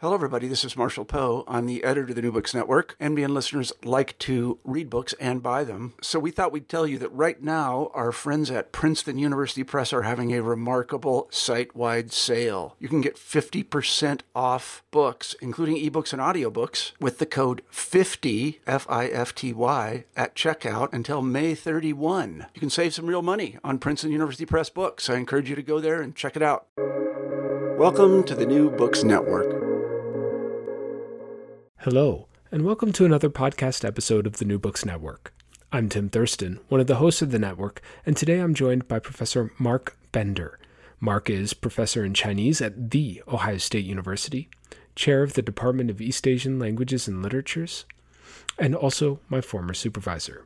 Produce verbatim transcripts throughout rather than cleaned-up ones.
Hello, everybody. This is Marshall Poe. I'm the editor of the New Books Network. N B N listeners like to read books and buy them. So we thought we'd tell you that right now, our friends at Princeton University Press are having a remarkable site-wide sale. You can get fifty percent off books, including ebooks and audiobooks, with the code fifty, F I F T Y, at checkout until May thirty-first. You can save some real money on Princeton University Press books. I encourage you to go there and check it out. Welcome to the New Books Network. Hello, and welcome to another podcast episode of the New Books Network. I'm Tim Thurston, one of the hosts of the network, and today I'm joined by Professor Mark Bender. Mark is professor in Chinese at The Ohio State University, chair of the Department of East Asian Languages and Literatures, and also my former supervisor.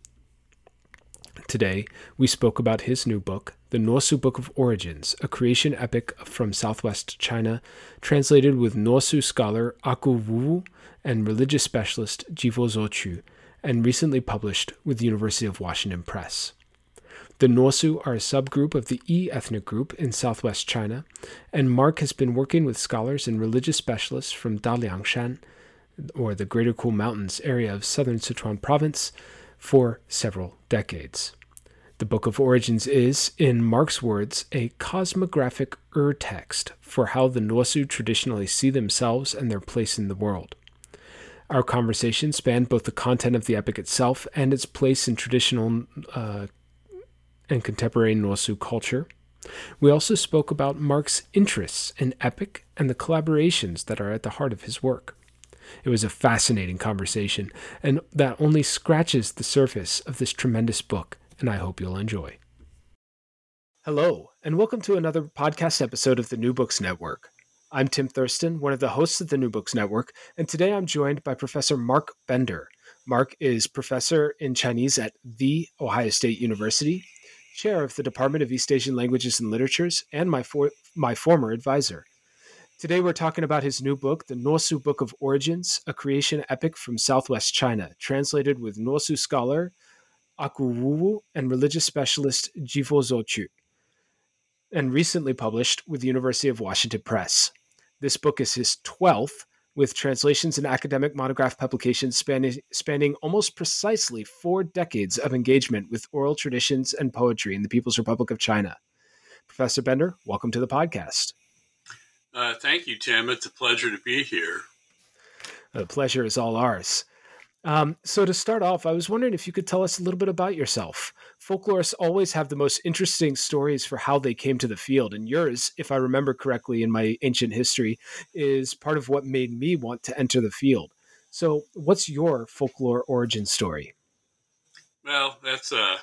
Today, we spoke about his new book, The Nuosu Book of Origins, a creation epic from southwest China, translated with Nuosu scholar Aku Wu and religious specialist Jivo Zochu, and recently published with the University of Washington Press. The Nuosu are a subgroup of the Yi ethnic group in southwest China, and Mark has been working with scholars and religious specialists from Daliangshan, or the Greater Cool Mountains area of southern Sichuan province, for several decades. The Book of Origins is, in Mark's words, a cosmographic ur-text for how the Nuosu traditionally see themselves and their place in the world. Our conversation spanned both the content of the epic itself and its place in traditional uh, and contemporary Nuosu culture. We also spoke about Mark's interests in epic and the collaborations that are at the heart of his work. It was a fascinating conversation, and that only scratches the surface of this tremendous book, and I hope you'll enjoy. Hello, and welcome to another podcast episode of the New Books Network. I'm Tim Thurston, one of the hosts of the New Books Network, and today I'm joined by Professor Mark Bender. Mark is professor in Chinese at The Ohio State University, chair of the Department of East Asian Languages and Literatures, and my, for- my former advisor. Today we're talking about his new book, The Nuosu Book of Origins, a creation epic from southwest China, translated with Nuosu scholar Aku Wu and religious specialist Jivo Zochu, and recently published with the University of Washington Press. This book is his twelfth, with translations and academic monograph publications spanning, spanning almost precisely four decades of engagement with oral traditions and poetry in the People's Republic of China. Professor Bender, welcome to the podcast. Uh, thank you, Tim. It's a pleasure to be here. The pleasure is all ours. Um, so to start off, I was wondering if you could tell us a little bit about yourself. Folklorists always have the most interesting stories for how they came to the field, and yours, if I remember correctly in my ancient history, is part of what made me want to enter the field. So what's your folklore origin story? Well, that's a,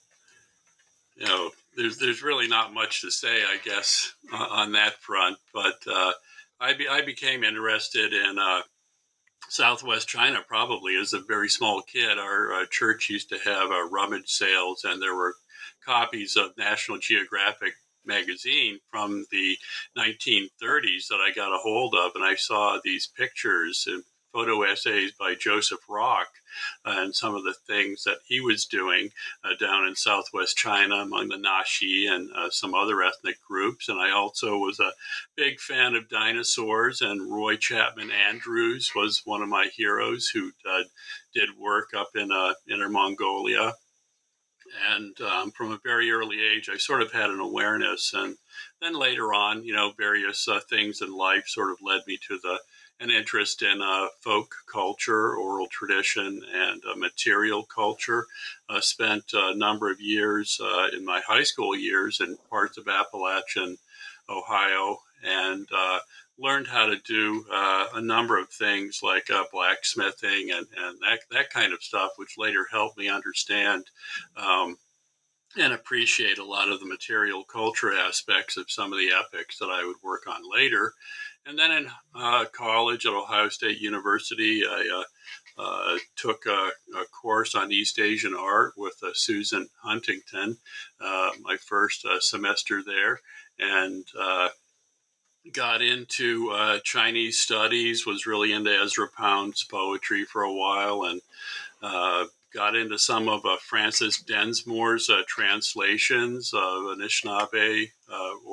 you know, there's there's really not much to say, I guess, uh, on that front. But uh, I be, I became interested in uh, Southwest China probably as a very small kid. Our uh, church used to have uh, rummage sales, and there were copies of National Geographic magazine from the nineteen thirties that I got a hold of, and I saw these pictures and photo essays by Joseph Rock uh, and some of the things that he was doing uh, down in southwest China among the Naxi and uh, some other ethnic groups. And I also was a big fan of dinosaurs, and Roy Chapman Andrews was one of my heroes who uh, did work up in uh, Inner Mongolia. And um, from a very early age, I sort of had an awareness. And then later on, you know, various uh, things in life sort of led me to the an interest in uh, folk culture, oral tradition, and uh, material culture. Uh, spent a number of years uh, in my high school years in parts of Appalachian, Ohio, and uh, learned how to do uh, a number of things like uh, blacksmithing and, and that, that kind of stuff, which later helped me understand um, and appreciate a lot of the material culture aspects of some of the epics that I would work on later. And then in uh, college at Ohio State University, I uh, uh, took a, a course on East Asian art with uh, Susan Huntington, uh, my first uh, semester there, and uh, got into uh, Chinese studies, was really into Ezra Pound's poetry for a while, and uh, got into some of uh, Francis Densmore's uh, translations of Anishinaabe uh, oral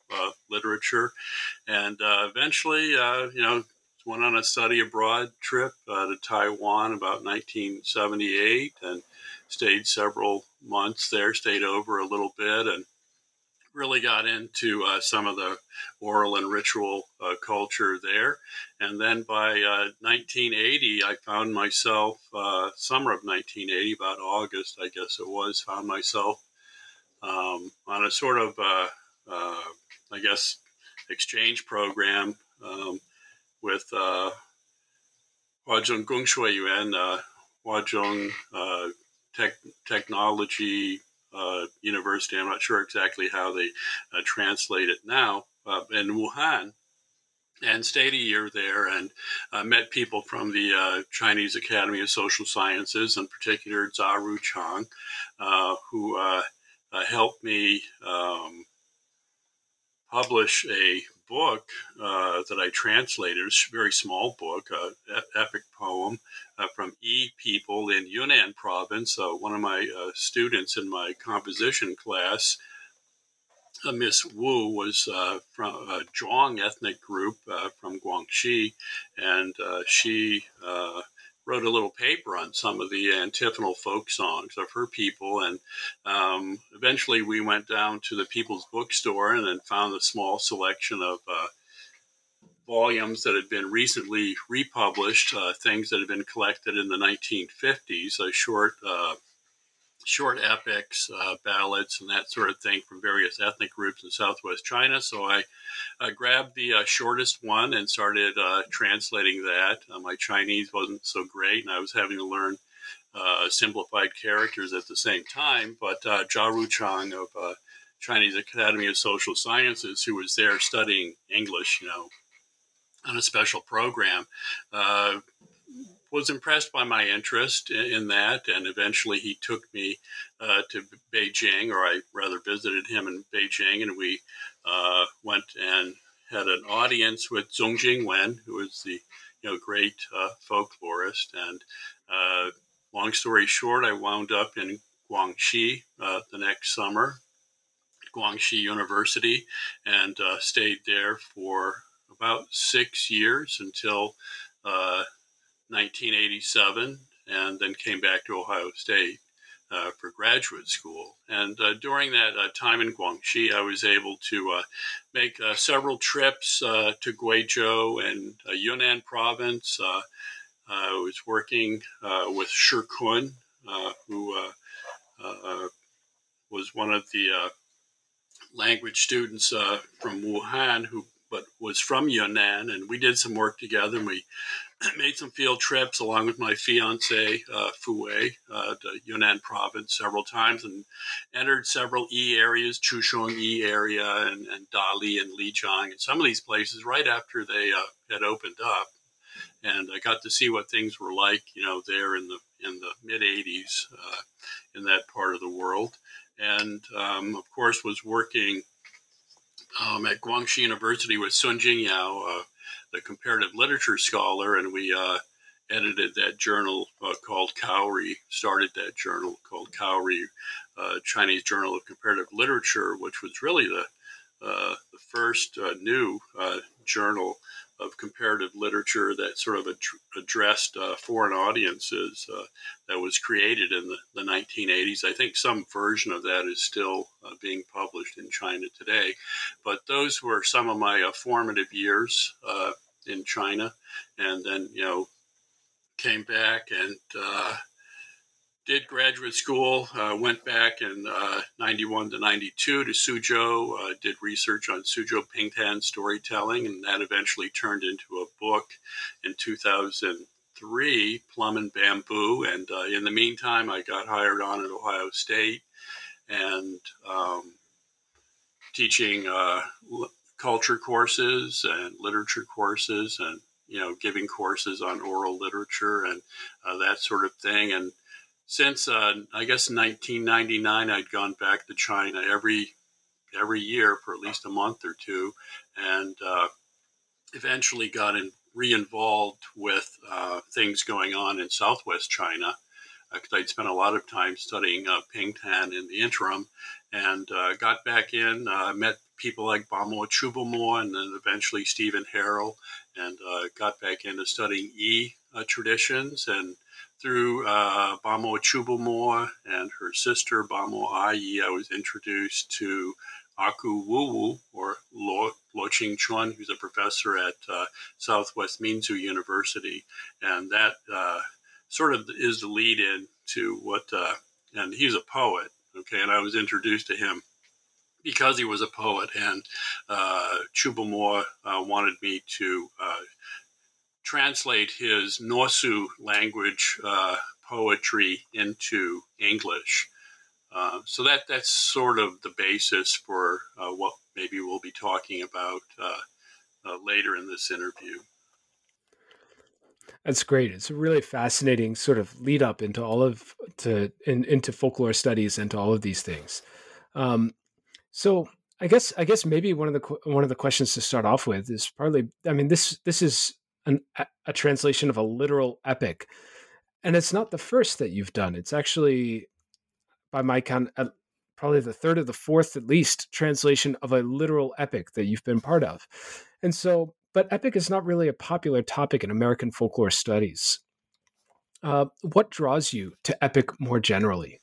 uh, literature, and uh, eventually, uh, you know, went on a study abroad trip uh, to Taiwan about nineteen seventy-eight, and stayed several months there. Stayed over a little bit, and really got into uh, some of the oral and ritual uh, culture there. And then by uh, nineteen eighty, I found myself, uh, summer of nineteen eighty, about August, I guess it was, found myself um, on a sort of, uh, uh, I guess, exchange program um, with uh, Huazhong Gongshui Yuan, uh, Huazhong uh, Tech, Technology uh, University. I'm not sure exactly how they uh, translate it now, uh, in Wuhan, and stayed a year there, and uh, met people from the uh, Chinese Academy of Social Sciences, in particular Jia Ruchang, uh, who uh, uh, helped me um, publish a book uh, that I translated, a very small book, uh, epic poem uh, from Yi people in Yunnan province. Uh, one of my uh, students in my composition class, uh, Miss Wu, was uh, from a Zhuang ethnic group uh, from Guangxi, and uh, she uh, wrote a little paper on some of the antiphonal folk songs of her people. And um, eventually we went down to the People's Bookstore and then found a small selection of uh, volumes that had been recently republished, uh, things that had been collected in the nineteen fifties, uh, short uh, short epics, uh, ballads, and that sort of thing from various ethnic groups in southwest China. So I uh, grabbed the uh, shortest one and started uh, translating that. Uh, my Chinese wasn't so great, and I was having to learn uh, simplified characters at the same time. But uh, Jia Ruchang of uh, Chinese Academy of Social Sciences, who was there studying English, you know, on a special program, uh, was impressed by my interest in, in that, and eventually he took me uh, to Beijing, or I rather visited him in Beijing, and we uh, went and had an audience with Zhong Jingwen, who is the you know great uh, folklorist. And uh, long story short, I wound up in Guangxi uh, the next summer, Guangxi University, and uh, stayed there for about six years until uh, nineteen eighty-seven, and then came back to Ohio State uh, for graduate school. And uh, during that uh, time in Guangxi, I was able to uh, make uh, several trips uh, to Guizhou and uh, Yunnan province. Uh, I was working uh, with Shi Kun, uh, who uh, uh, was one of the uh, language students uh, from Wuhan, who but was from Yunnan, and we did some work together, and we made some field trips along with my fiance, uh, Fu Wei, uh, to Yunnan province several times, and entered several Yi areas, Chushong Yi area, and, and Dali and Lijiang, and some of these places right after they uh, had opened up. And I got to see what things were like, you know, there in the in the mid eighties uh, in that part of the world. And, um, of course, was working um, at Guangxi University with Sun Jingyao, uh, the comparative literature scholar, and we uh, edited that journal uh, called Kaori, started that journal called Kaori, uh, Chinese Journal of Comparative Literature, which was really the, uh, the first uh, new uh, journal of comparative literature that sort of ad- addressed uh, foreign audiences uh, that was created in the, the nineteen eighties. I think some version of that is still uh, being published in China today. But those were some of my uh, formative years uh, in China. And then, you know, came back and uh, did graduate school, uh, went back in uh, ninety-one to ninety-two to Suzhou, uh, did research on Suzhou Pingtan storytelling, and that eventually turned into a book in two thousand three, Plum and Bamboo. And uh, in the meantime, I got hired on at Ohio State and um, teaching uh, l- culture courses and literature courses, and, you know, giving courses on oral literature and uh, that sort of thing. And since uh, I guess nineteen ninety-nine, I'd gone back to China every every year for at least a month or two, and uh, eventually got in, re-involved with uh, things going on in southwest China because I'd spent a lot of time studying uh, Pingtan in the interim, and uh, got back in, uh, met people like Bamo Chubamo and then eventually Stephen Harrell, and uh, got back into studying E uh, traditions. And through uh, Bamo Chubamo and her sister Bamo Ayi, I was introduced to Aku Wu, or Lo, Lo Ching Chuan, who's a professor at uh, Southwest Minzu University. And that uh, sort of is the lead in to what, uh, and he's a poet, okay, and I was introduced to him because he was a poet, and uh, Chubamo uh, wanted me to uh, translate his Nosu language uh, poetry into English. Uh, so that that's sort of the basis for uh, what maybe we'll be talking about uh, uh, later in this interview. That's great. It's a really fascinating sort of lead up into all of to in, into folklore studies and to all of these things. Um, so I guess I guess maybe one of the one of the questions to start off with is partly. I mean, this this is an, a translation of a literal epic, and it's not the first that you've done. It's actually, by my count, uh, probably the third or the fourth, at least, translation of a literal epic that you've been part of. And so, but epic is not really a popular topic in American folklore studies. Uh, what draws you to epic more generally?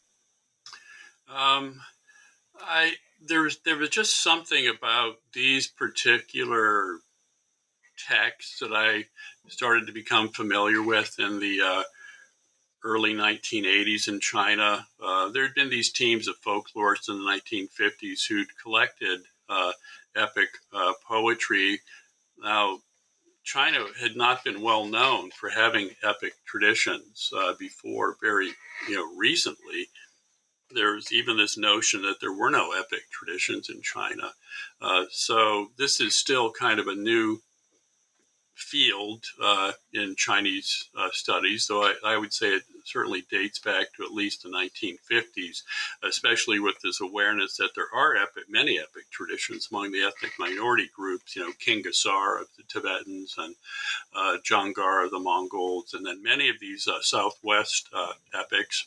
Um, I there was there was just something about these particular texts that I started to become familiar with in the uh, early nineteen eighties in China. Uh, there had been these teams of folklorists in the nineteen fifties who'd collected uh, epic uh, poetry. Now, China had not been well known for having epic traditions uh, before very, you know, recently. There's even this notion that there were no epic traditions in China. Uh, so this is still kind of a new field uh, in Chinese uh, studies, though I, I would say it certainly dates back to at least the nineteen fifties, especially with this awareness that there are epic, many epic traditions among the ethnic minority groups, you know, King Gasar of the Tibetans and uh, Jangar of the Mongols, and then many of these uh, Southwest uh, epics.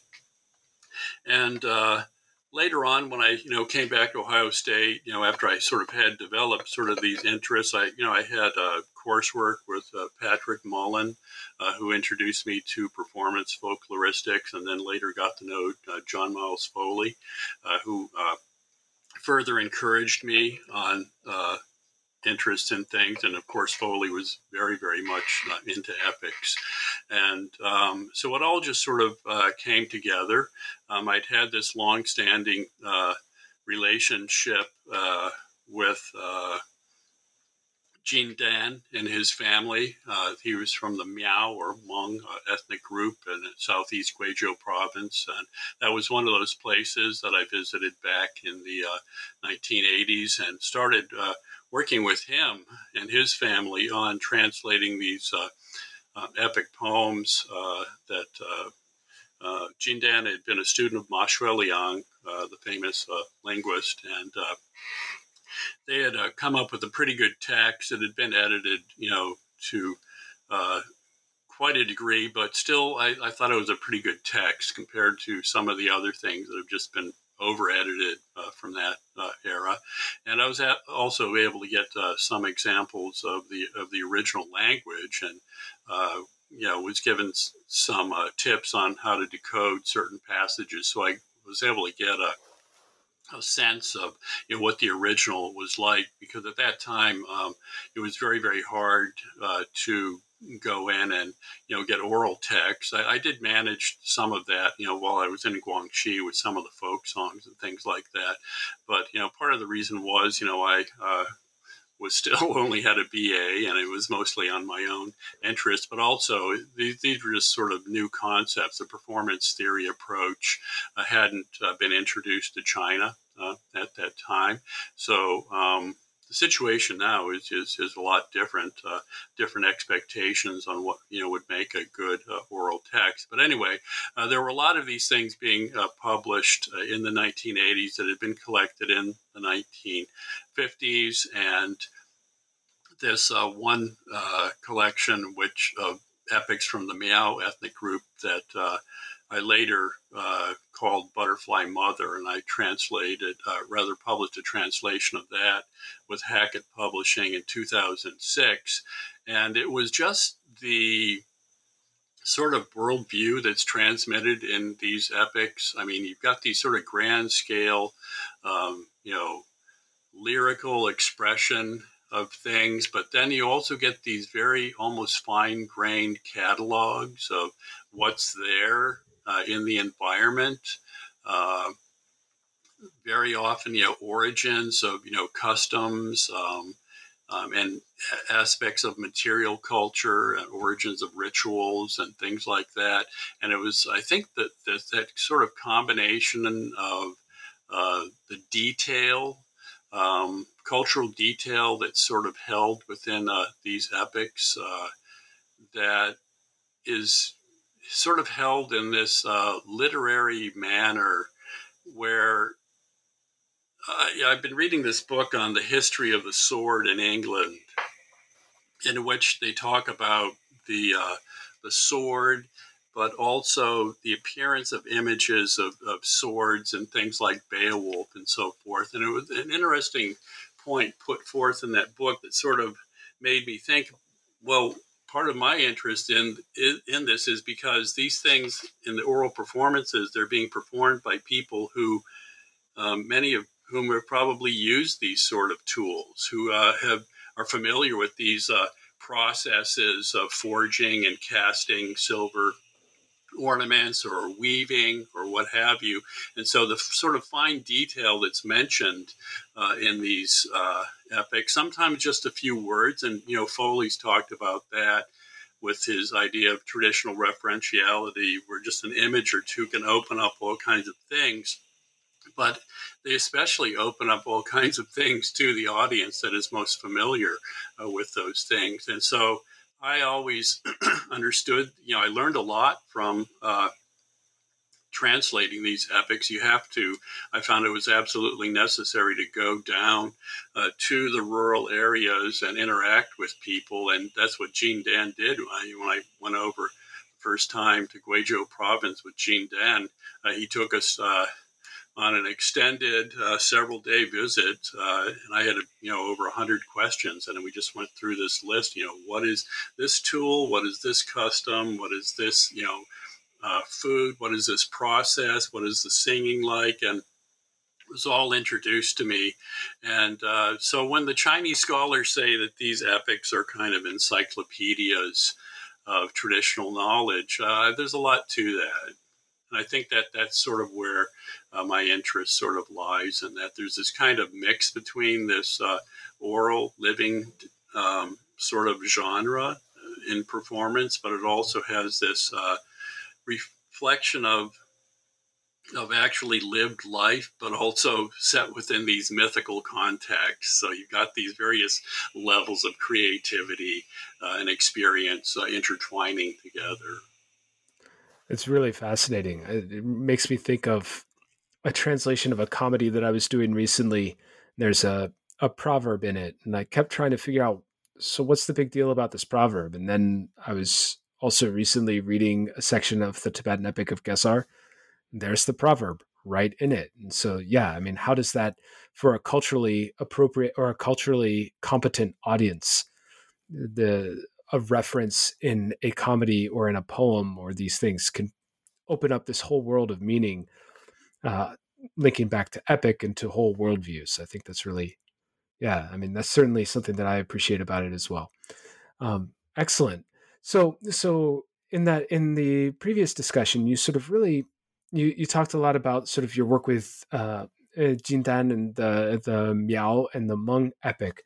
And uh, later on, when I, you know, came back to Ohio State, you know, after I sort of had developed sort of these interests, I, you know, I had uh, coursework with uh, Patrick Mullen, uh, who introduced me to performance folkloristics, and then later got to know uh, John Miles Foley, uh, who uh, further encouraged me on uh, interest in things. And of course, Foley was very, very much uh, into epics. And um, so it all just sort of uh, came together. Um, I'd had this long-standing uh, relationship uh, with uh, Jin Dan and his family. Uh, he was from the Miao or Hmong uh, ethnic group in southeast Guizhou province. And that was one of those places that I visited back in the uh, nineteen eighties and started uh, working with him and his family on translating these uh, uh, epic poems uh, that uh, uh, Jin Dan had been a student of Ma Shuiliang, uh, the famous uh, linguist, and uh, they had uh, come up with a pretty good text that had been edited, you know, to uh, quite a degree, but still I, I thought it was a pretty good text compared to some of the other things that have just been over edited uh, from that uh, era. And I was at, also able to get uh, some examples of the of the original language, and uh, you know, was given s- some uh, tips on how to decode certain passages. So I was able to get a a sense of, you know, what the original was like, because at that time um, it was very, very hard uh, to go in and, you know, get oral text. I, I did manage some of that, you know, while I was in Guangxi with some of the folk songs and things like that. But, you know, part of the reason was, you know, I uh, was still only had a B A, and it was mostly on my own interest, but also these, these were just sort of new concepts. The performance theory approach uh, hadn't uh, been introduced to China uh, at that time. So um, the situation now is, is, is a lot different, uh, different expectations on what, you know, would make a good uh, oral text. But anyway, uh, there were a lot of these things being uh, published uh, in the nineteen eighties that had been collected in the nineteen fifties, and this uh, one uh, collection which of epics from the Miao ethnic group that uh, I later uh, called Butterfly Mother, and I translated, uh, rather published a translation of that with Hackett Publishing in two thousand six. And it was just the sort of worldview that's transmitted in these epics. I mean, you've got these sort of grand scale, um, you know, lyrical expression of things, but then you also get these very almost fine-grained catalogs of what's there uh, in the environment. Uh, very often, you know, origins of, you know, customs, um, um, and aspects of material culture and origins of rituals and things like that. And it was, I think that that, that sort of combination of uh, the detail, um, cultural detail that's sort of held within uh, these epics uh, that is sort of held in this uh, literary manner where uh, yeah, I've been reading this book on the history of the sword in England, in which they talk about the uh, the sword, but also the appearance of images of, of swords and things like Beowulf and so forth. And it was an interesting point put forth in that book that sort of made me think, well, part of my interest in in this is because these things in the oral performances, they're being performed by people who, um, many of whom have probably used these sort of tools, who uh, have are familiar with these uh, processes of forging and casting silver ornaments or weaving or what have you. And so the f- sort of fine detail that's mentioned uh, in these uh, epics, sometimes just a few words, and, you know, Foley's talked about that with his idea of traditional referentiality, where just an image or two can open up all kinds of things. But they especially open up all kinds of things to the audience that is most familiar uh, with those things. And so I always understood, you know, I learned a lot from uh, translating these epics. You have to, I found it was absolutely necessary to go down uh, to the rural areas and interact with people. And that's what Jean Dan did when I, when I went over the first time to Guizhou province with Jean Dan. Uh, he took us uh, on an extended uh, several day visit. Uh, and I had, you know, over a hundred questions, and we just went through this list, you know, what is this tool? What is this custom? What is this, you know, uh, food? What is this process? What is the singing like? And it was all introduced to me. And uh, so when the Chinese scholars say that these epics are kind of encyclopedias of traditional knowledge, uh, there's a lot to that. And I think that that's sort of where uh, my interest sort of lies, in that there's this kind of mix between this uh, oral living um, sort of genre in performance, but it also has this uh, reflection of of actually lived life, but also set within these mythical contexts. So you've got these various levels of creativity uh, and experience uh, intertwining together. It's really fascinating. It makes me think of a translation of a comedy that I was doing recently. There's a, a proverb in it, and I kept trying to figure out, so what's the big deal about this proverb? And then I was also recently reading a section of the Tibetan Epic of Gesar. There's the proverb right in it. And so, yeah, I mean, how does that, for a culturally appropriate or a culturally competent audience, the a reference in a comedy or in a poem or these things can open up this whole world of meaning, uh, linking back to epic and to whole worldviews. I think that's really, yeah, I mean, that's certainly something that I appreciate about it as well. Um, excellent. So, so in that, in the previous discussion, you sort of really, you, you talked a lot about sort of your work with uh, uh, Jin Dan and the, the Miao and the Hmong epic,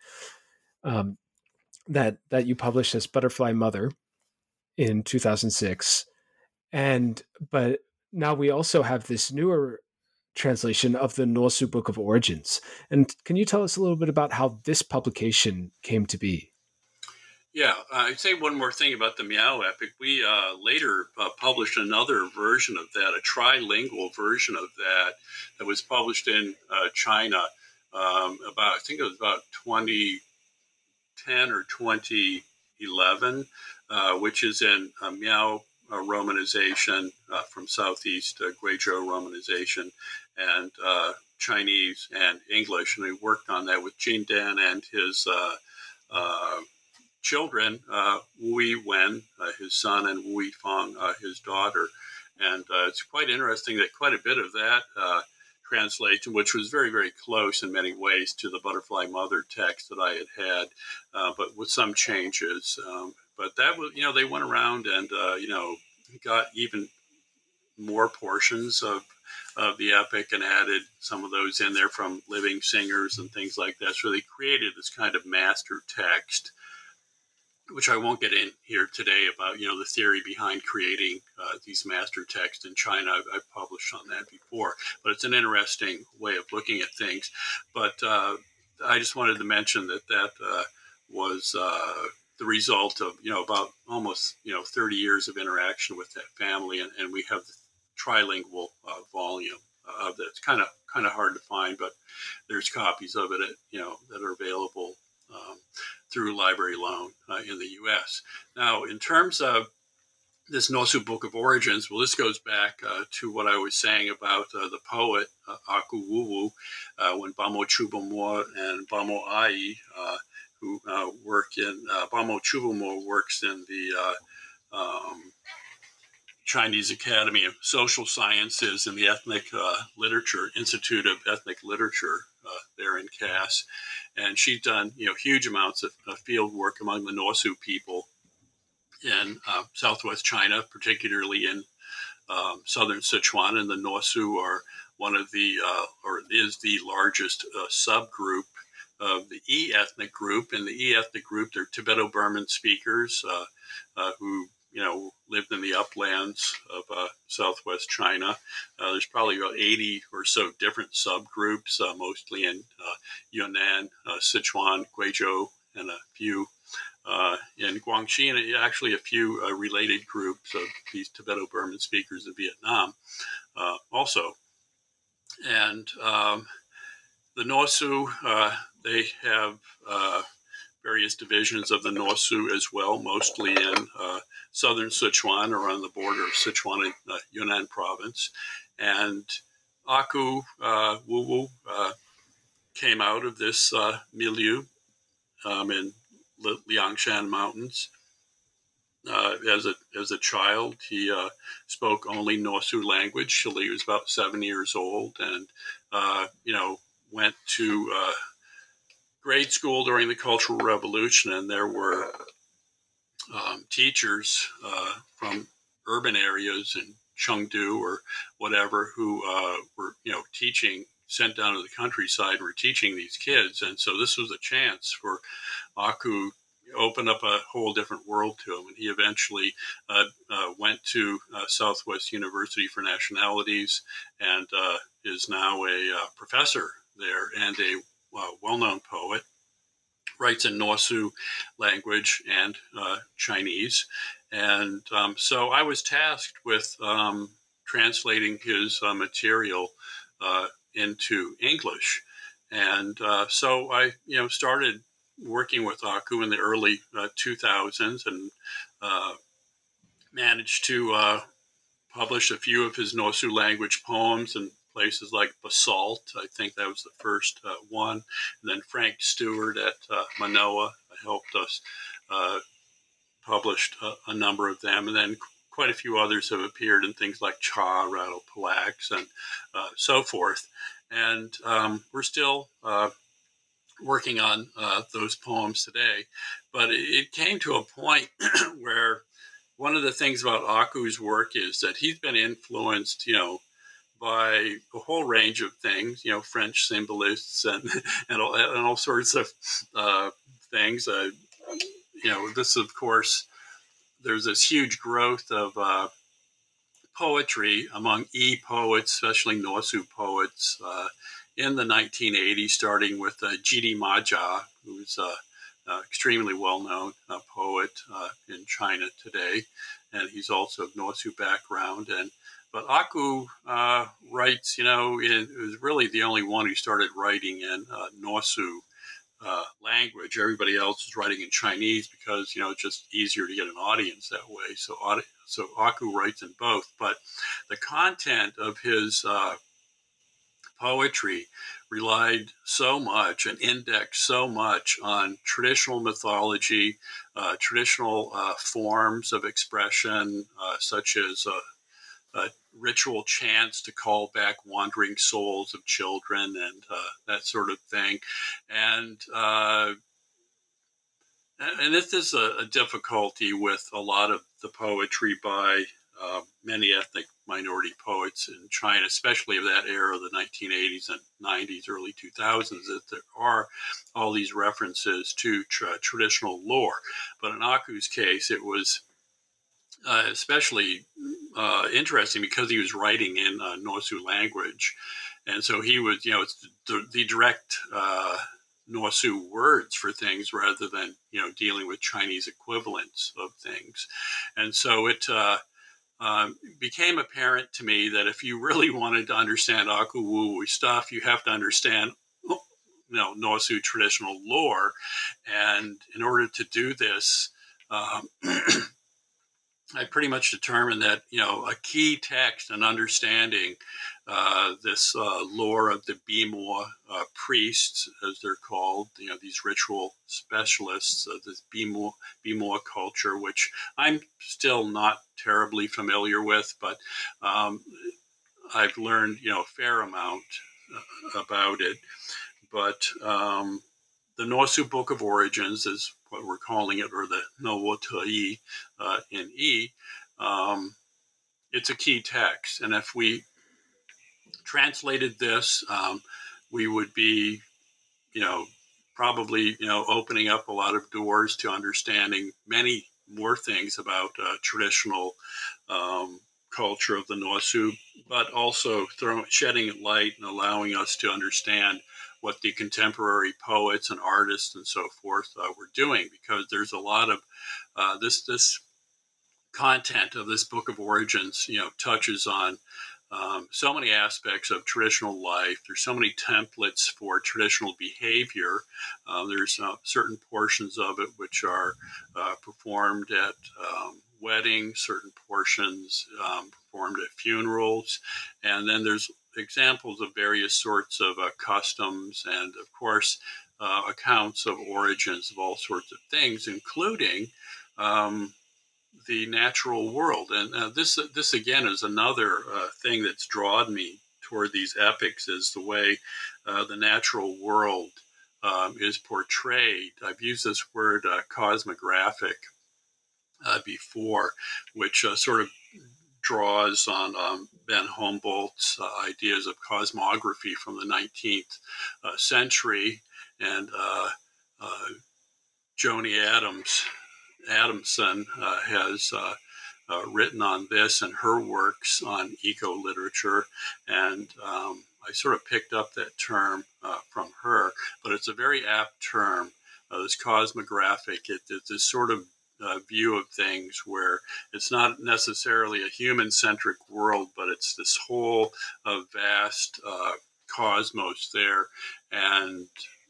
um, that, that you published as Butterfly Mother in two thousand six. And, but now we also have this newer translation of the Norsu Book of Origins. And can you tell us a little bit about how this publication came to be? Yeah, uh, I'd say one more thing about the Miao epic. We uh, later uh, published another version of that, a trilingual version of that, that was published in uh, China um, about, I think it was about twenty ten or twenty eleven, uh, which is in uh, Miao uh, romanization uh, from Southeast uh, Guizhou romanization, and uh, Chinese and English. And we worked on that with Jin Dan and his uh, uh, children, uh, Wei Wen, uh, his son, and Wei Fang, uh, his daughter. And uh, it's quite interesting that quite a bit of that uh, translation, which was very, very close in many ways to the Butterfly Mother text that I had had, uh, but with some changes. Um, but that was, you know, they went around and, uh, you know, got even more portions of, of the epic and added some of those in there from living singers and things like that. So they created this kind of master text, which I won't get in here today about, you know, the theory behind creating uh, these master texts in China. I've, I've published on that before, but it's an interesting way of looking at things. But uh, I just wanted to mention that that uh, was uh, the result of, you know, about almost, you know, thirty years of interaction with that family. And, and we have the trilingual uh, volume of that. It's kind of kind of hard to find, but there's copies of it, at, you know, that are available Um, through Library Loan uh, in the U S. Now, in terms of this Nosu Book of Origins, well, this goes back uh, to what I was saying about uh, the poet uh, Aku Wuwu, uh, when Bamo Chubomo and Bamo Ai, uh, who uh, work in, uh, Bamo Chubomo works in the uh, um, Chinese Academy of Social Sciences and the Ethnic uh, Literature, Institute of Ethnic Literature uh, there in Cass. And she's done, you know, huge amounts of, of field work among the Nosu people in uh, southwest China, particularly in um, southern Sichuan. And the Nosu are one of the, uh, or is the largest uh, subgroup of the E ethnic group. And the E ethnic group, they're Tibeto-Burman speakers uh, uh, who, you know, lived in the uplands of uh, southwest China. Uh, there's probably about eighty or so different subgroups, uh, mostly in uh, Yunnan, uh, Sichuan, Guizhou, and a few uh, in Guangxi, and actually a few uh, related groups of these Tibeto-Burman speakers in Vietnam uh, also. And um, the Nosu, uh, they have uh, various divisions of the Nosu as well, mostly in uh, southern Sichuan or on the border of Sichuan and uh, Yunnan province. And Aku uh, Wuwu uh, came out of this uh, milieu um, in Li- Liangshan Mountains. Uh, as a as a child, he uh, spoke only Nosu language till he was about seven years old, and uh, you know went to uh, grade school during the Cultural Revolution, and there were um, teachers uh, from urban areas in Chengdu or whatever who uh, were, you know, teaching, sent down to the countryside and were teaching these kids. And so this was a chance for Aku to open up a whole different world to him. And he eventually uh, uh, went to uh, Southwest University for Nationalities and uh, is now a uh, professor there and a uh, well-known poet. Writes in Nosu language and uh, Chinese. And um, so I was tasked with um, translating his uh, material uh, into English. And uh, so I, you know, started working with Aku in the early uh, two thousands and uh, managed to uh, publish a few of his Nosu language poems in places like Basalt. I think that was the first uh, one. And then Frank Stewart at uh, Manoa helped us uh, published a, a number of them. And then quite a few others have appeared in things like Cha, Rattle Palax, and uh, so forth. And um, we're still uh, working on uh, those poems today. But it, it came to a point where one of the things about Aku's work is that he's been influenced, you know, by a whole range of things, you know, French symbolists and and all, and all sorts of uh, things. Uh, you know, this, of course, there's this huge growth of uh, poetry among E poets, especially Nosu poets, uh, in the nineteen eighties, starting with uh, Jidi Maja, who's a uh, extremely well-known uh, poet uh, in China today, and he's also of Nosu background. And But Aku uh, writes, you know, it was really the only one who started writing in uh, Nosu uh, language. Everybody else is writing in Chinese because, you know, it's just easier to get an audience that way. So, so Aku writes in both. But the content of his uh, poetry relied so much and indexed so much on traditional mythology, uh, traditional uh, forms of expression, uh, such as uh, uh, ritual chants to call back wandering souls of children and uh, that sort of thing. And uh, and this is a, a difficulty with a lot of the poetry by uh, many ethnic minority poets in China, especially of that era, the nineteen eighties and nineties, early two thousands, that there are all these references to tra- traditional lore. But in Aku's case, it was uh, especially uh, interesting because he was writing in uh, Norsu language. And so he was, you know, it's the, the direct uh, Norsu words for things rather than, you know, dealing with Chinese equivalents of things. And so it uh, um, became apparent to me that if you really wanted to understand Aku Wu stuff, you have to understand, you know, Norsu traditional lore. And in order to do this, um, I pretty much determined that, you know, a key text and understanding uh, this uh, lore of the Bimo uh, priests, as they're called, you know, these ritual specialists of this Bimo, Bimo culture, which I'm still not terribly familiar with, but um, I've learned, you know, a fair amount uh, about it. But um, the Norsu Book of Origins is what we're calling it, or the Nowo Te uh, in E. Um, it's a key text. And if we translated this, um, we would be, you know, probably, you know, opening up a lot of doors to understanding many more things about uh, traditional um, culture of the Norsu, but also throwing, shedding light and allowing us to understand what the contemporary poets and artists and so forth uh, were doing, because there's a lot of uh, this this content of this Book of Origins, you know, touches on um, so many aspects of traditional life. There's so many templates for traditional behavior. Uh, there's uh, certain portions of it which are uh, performed at um, weddings, certain portions um, performed at funerals, and then there's examples of various sorts of uh, customs and, of course, uh, accounts of origins of all sorts of things, including um, the natural world. And uh, this, this again, is another uh, thing that's drawn me toward these epics, is the way uh, the natural world um, is portrayed. I've used this word uh, cosmographic uh, before, which uh, sort of draws on um, Ben Humboldt's uh, ideas of cosmography from the nineteenth uh, century, and uh, uh, Joni Adams Adamson uh, has uh, uh, written on this in her works on eco-literature, and um, I sort of picked up that term uh, from her, but it's a very apt term, uh, this cosmographic. It, it's this sort of Uh, view of things where it's not necessarily a human-centric world, but it's this whole uh, vast uh, cosmos there. And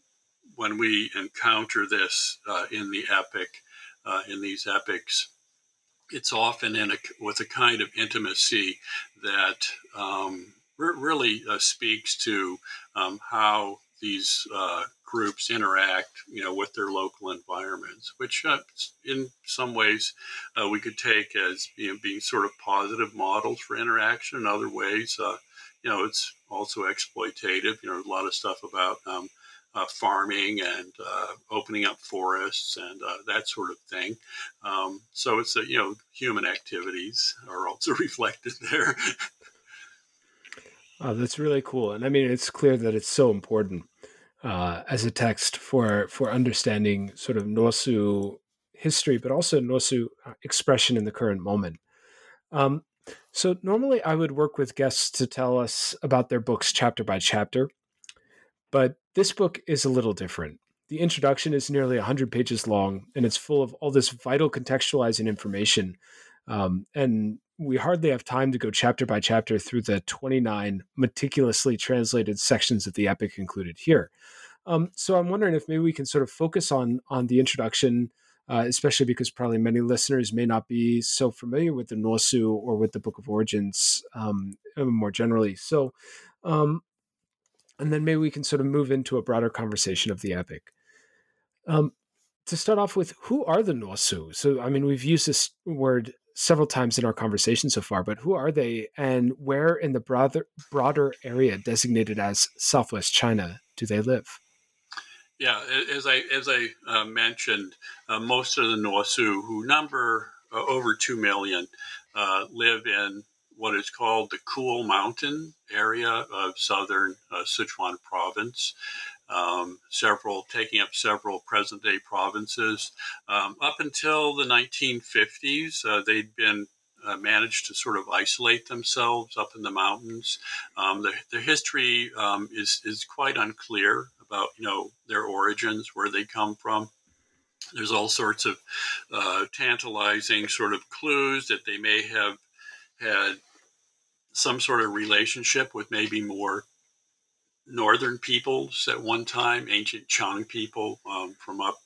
when we encounter this uh, in the epic, uh, in these epics, it's often in a, with a kind of intimacy that um, re- really uh, speaks to um, how these uh, groups interact, you know, with their local environments, which uh, in some ways uh, we could take as, you know, being sort of positive models for interaction. In other ways, uh, you know, it's also exploitative. You know, a lot of stuff about um, uh, farming and uh, opening up forests and uh, that sort of thing. Um, so it's, a, you know, human activities are also reflected there. Oh, that's really cool. And I mean, it's clear that it's so important uh, as a text for for understanding sort of Norsu history, but also Norsu expression in the current moment. Um, so normally I would work with guests to tell us about their books chapter by chapter, but this book is a little different. The introduction is nearly one hundred pages long, and it's full of all this vital contextualizing information. Um, and we hardly have time to go chapter by chapter through the twenty-nine meticulously translated sections of the epic included here. Um, so I'm wondering if maybe we can sort of focus on on the introduction, uh, especially because probably many listeners may not be so familiar with the Nosu or with the Book of Origins um, more generally. So, um, and then maybe we can sort of move into a broader conversation of the epic. Um, to start off with, who are the Nosu? So, I mean, we've used this word several times in our conversation so far, but who are they, and where in the broader broader area designated as Southwest China do they live? Yeah, as I as I uh, mentioned, uh, most of the Nosu, who number uh, over two million, uh, live in what is called the Cool Mountain area of southern uh, Sichuan province. Um, several taking up several present-day provinces. Um, up until the nineteen fifties, uh, they'd been uh, managed to sort of isolate themselves up in the mountains. Um, their, their history um, is is quite unclear about you know their origins, where they come from. There's all sorts of uh, tantalizing sort of clues that they may have had some sort of relationship with maybe more northern peoples at one time, ancient Chang people um, from up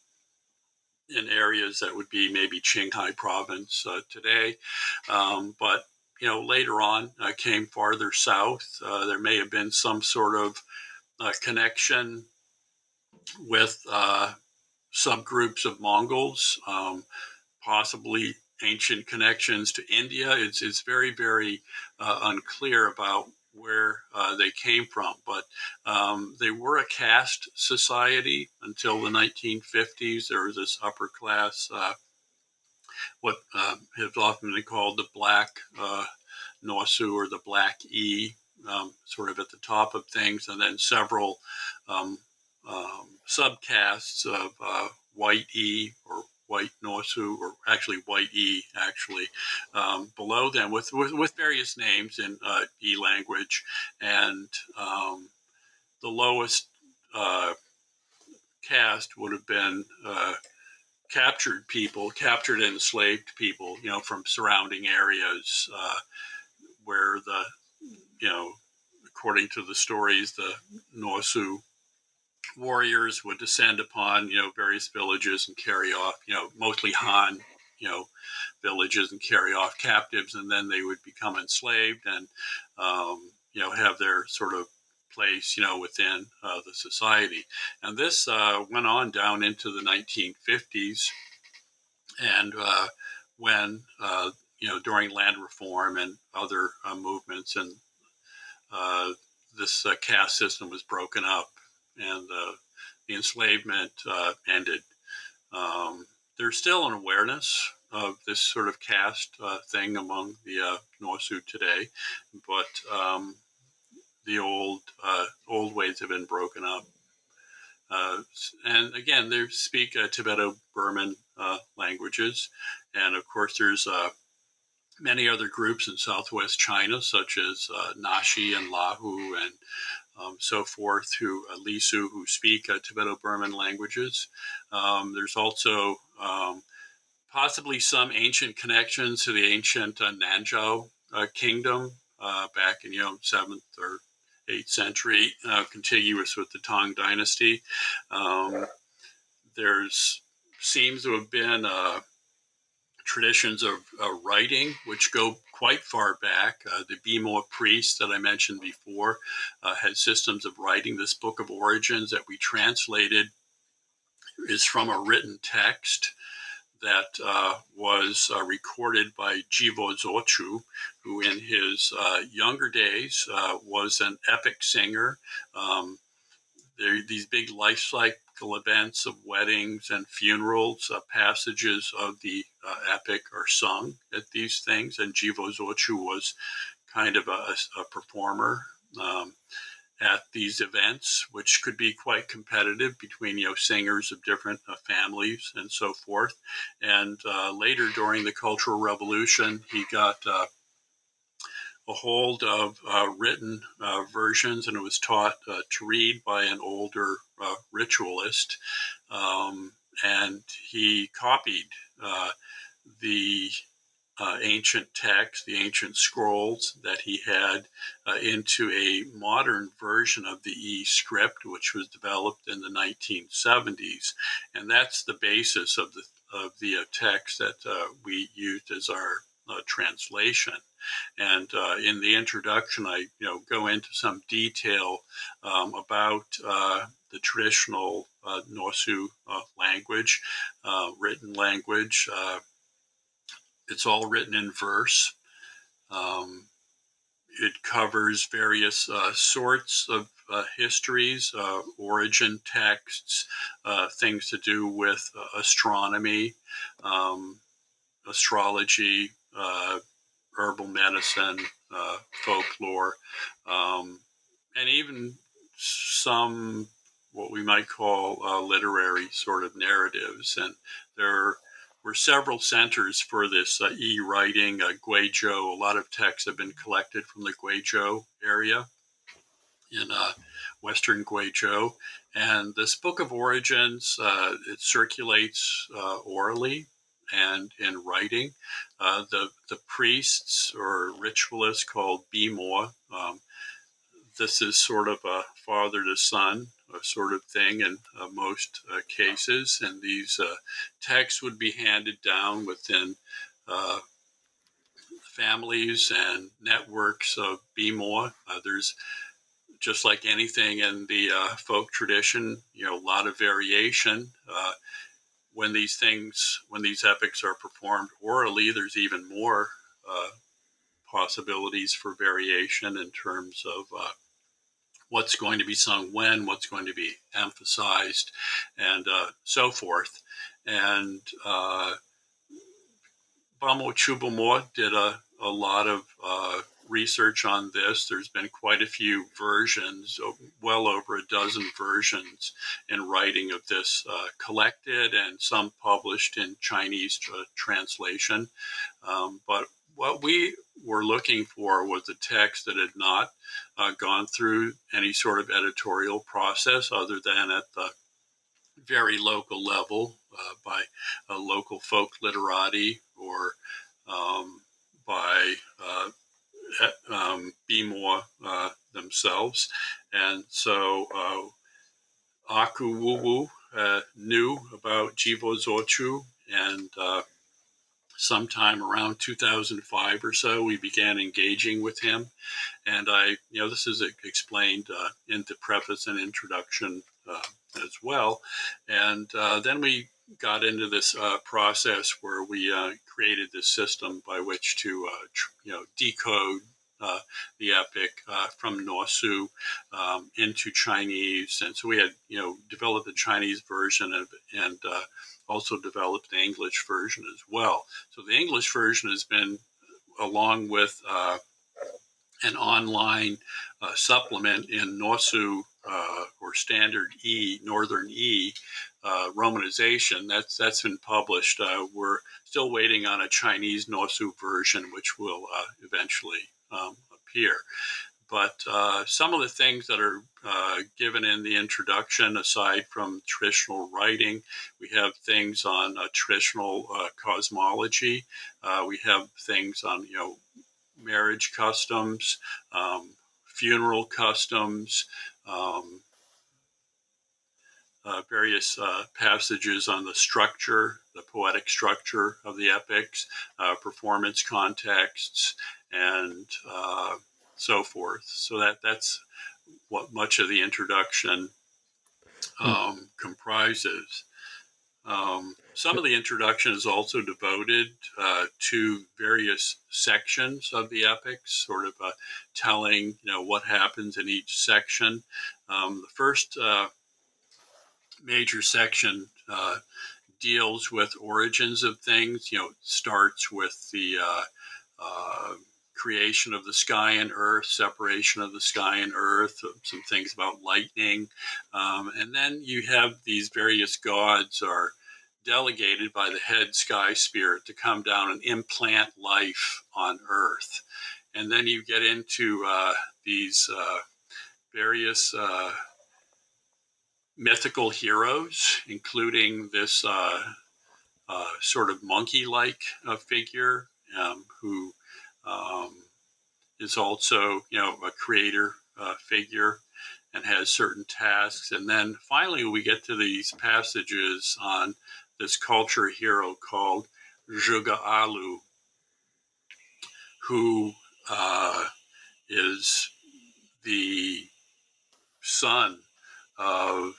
in areas that would be maybe Qinghai province uh, today. Um, but, you know, later on uh, came farther south. Uh, there may have been some sort of uh, connection with uh, subgroups of Mongols, um, possibly ancient connections to India. It's, it's very, very uh, unclear about where uh, they came from, but um, they were a caste society until the nineteen fifties. There was this upper class, uh, what uh, has often been called the Black uh, Nosu or the Black E, um, sort of at the top of things, and then several um, um, subcastes of uh, White E or White Nosu, or actually White E, actually, um, below them with, with, with various names in uh, E language. And um, the lowest uh, caste would have been uh, captured people, captured and enslaved people, you know, from surrounding areas uh, where the, you know, according to the stories, the Nosu warriors would descend upon, you know, various villages and carry off, you know, mostly Han, you know, villages and carry off captives, and then they would become enslaved and, um, you know, have their sort of place, you know, within uh, the society. And this uh, went on down into the nineteen fifties, and uh, when, uh, you know, during land reform and other uh, movements, and uh, this uh, caste system was broken up, and uh, the enslavement uh, ended. Um, there's still an awareness of this sort of caste uh, thing among the uh, Nosu today, but um, the old uh, old ways have been broken up. Uh, and again, they speak uh, Tibeto-Burman uh, languages, and of course, there's uh, many other groups in southwest China, such as uh, Naxi and Lahu and um, so forth, who uh, Lisu, who speak uh, Tibeto-Burman languages. Um, there's also um, possibly some ancient connections to the ancient uh, Nanzhao uh, kingdom uh, back in you know seventh or eighth century, uh, contiguous with the Tang dynasty. Um, there's seems to have been uh, traditions of uh, writing, which go quite far back. Uh, the Bimo priests that I mentioned before uh, had systems of writing. This Book of Origins that we translated is from a written text that uh, was uh, recorded by Jivo Zochu, who in his uh, younger days uh, was an epic singer. Um, there are these big life cycle events of weddings and funerals, uh, passages of the uh, epic are sung at these things, and Jivo Zochu was kind of a, a performer um, at these events, which could be quite competitive between you know singers of different uh, families and so forth. And uh, later, during the Cultural Revolution, he got uh, a hold of uh, written uh, versions, and it was taught uh, to read by an older uh, ritualist. Um, and he copied uh, the uh, ancient texts, the ancient scrolls that he had, uh, into a modern version of the e-script, which was developed in the nineteen seventies. And that's the basis of the of the uh, text that uh, we used as our uh, translation. And uh, in the introduction, I you know go into some detail um, about uh, the traditional uh, Norsu uh, language, uh, written language. Uh, it's all written in verse. Um, it covers various uh, sorts of uh, histories, uh, origin texts, uh, things to do with uh, astronomy, um, astrology, uh, herbal medicine, uh, folklore, um, and even some what we might call uh, literary sort of narratives. And there were several centers for this uh, e-writing. Uh, Guizhou, a lot of texts have been collected from the Guizhou area in uh, western Guizhou. And this Book of Origins, uh, it circulates uh, orally and in writing. Uh, the, the priests or ritualists called Bimo, um, this is sort of a father to son a sort of thing in uh, most uh, cases. And these uh, texts would be handed down within uh, families and networks of Bimo. Uh, there's just like anything in the uh, folk tradition, you know, a lot of variation. Uh, when these things, when these epics are performed orally, there's even more uh, possibilities for variation in terms of uh, what's going to be sung when, what's going to be emphasized, and uh, so forth. And uh, Bamo Chubumo did a, a lot of uh, research on this. There's been quite a few versions, well over a dozen versions in writing of this uh, collected, and some published in Chinese uh, translation. Um, but what we were looking for was a text that had not uh, gone through any sort of editorial process other than at the very local level uh, by a local folk literati or um, by uh, um, Bimo uh, themselves. And so uh, Aku Wuwu uh, knew about Jivo Zochu, and uh, sometime around two thousand five or so, we began engaging with him. And I, you know, this is explained uh, in the preface and introduction uh, as well. And uh, then we got into this uh, process where we uh, created this system by which to, uh, tr- you know, decode uh, the epic uh, from Norsu um, into Chinese. And so we had, you know, developed the Chinese version of, and uh, also developed the English version as well. So the English version has been, along with uh, an online uh, supplement in Norsu uh, or Standard E, Northern E uh, romanization. That's that's been published. Uh, we're still waiting on a Chinese Norsu version, which will uh, eventually um, appear. But uh, some of the things that are uh, given in the introduction, aside from traditional writing, we have things on uh, traditional uh, cosmology. Uh, we have things on, you know, marriage customs, um, funeral customs, um, uh, various uh, passages on the structure, the poetic structure of the epics, uh, performance contexts, and uh, so forth. So that that's what much of the introduction um, mm. comprises. Um, some of the introduction is also devoted uh, to various sections of the epics, sort of uh, telling, you know, what happens in each section. Um, the first uh, major section uh, deals with origins of things. You know, it starts with the uh, uh, creation of the sky and earth, separation of the sky and earth, some things about lightning. Um, and then you have these various gods are delegated by the head sky spirit to come down and implant life on earth. And then you get into uh, these uh, various uh, mythical heroes, including this uh, uh, sort of monkey-like uh, figure um, who um, is also, you know, a creator uh, figure and has certain tasks. And then finally, we get to these passages on this culture hero called Zhuge Alu, who uh, is the son of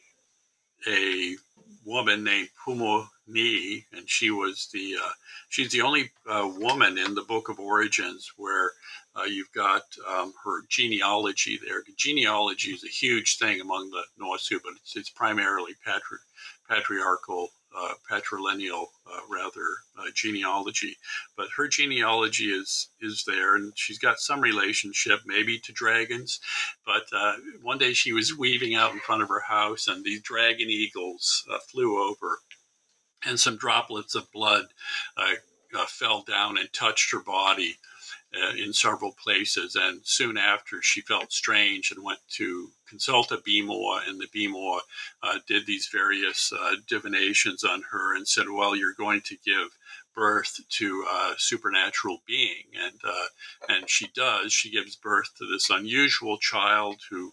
a woman named Pumo Ni, and she was the uh, she's the only uh, woman in the Book of Origins where uh, you've got um, her genealogy there. Genealogy is a huge thing among the Norsu, but it's, it's primarily patri- patriarchal, uh, patrilineal, uh, rather uh, genealogy. But her genealogy is is there, and she's got some relationship maybe to dragons. But uh, one day she was weaving out in front of her house, and these dragon eagles uh, flew over, and some droplets of blood uh, uh, fell down and touched her body uh, in several places. And soon after, she felt strange and went to consult a Bimoa, and the Bimoa uh, did these various uh, divinations on her and said, well, you're going to give birth to a supernatural being. And uh, and she does. She gives birth to this unusual child who